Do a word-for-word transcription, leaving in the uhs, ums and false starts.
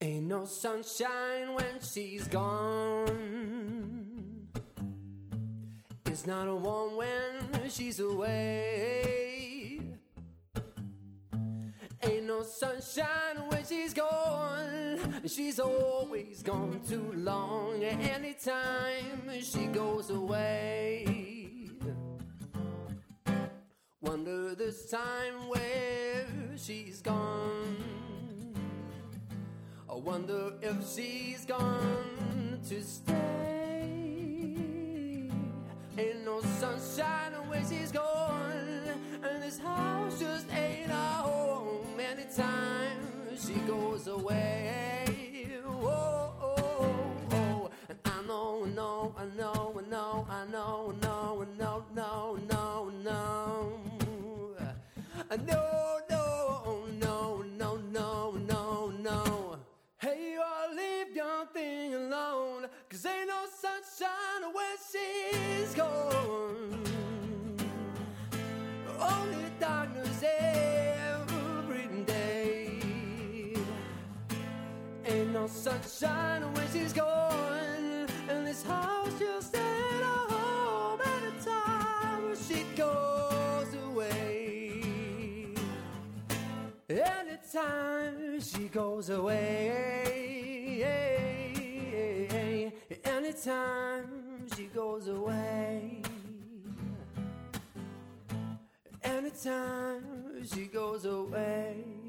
Ain't no sunshine when she's gone. It's not a warm when she's away. Ain't no sunshine when she's gone. She's always gone too long. Anytime she goes away, wonder this time where she's gone. I wonder if she's gone to stay. Ain't no sunshine when she's gone, and this house just ain't our home. Anytime she goes away, whoa, oh, oh. And I know, I know, I know, I know, I know, I know, I know, no, no, no. I know, no, no, no, no, no, no. Hey, you ought to leave your thing alone, 'cause ain't no sunshine when she's gone. Only darkness every day. Ain't no sunshine when she's gone, and this house just ain't a home. Anytime she goes away, anytime she goes away, anytime she goes away, anytime she goes away.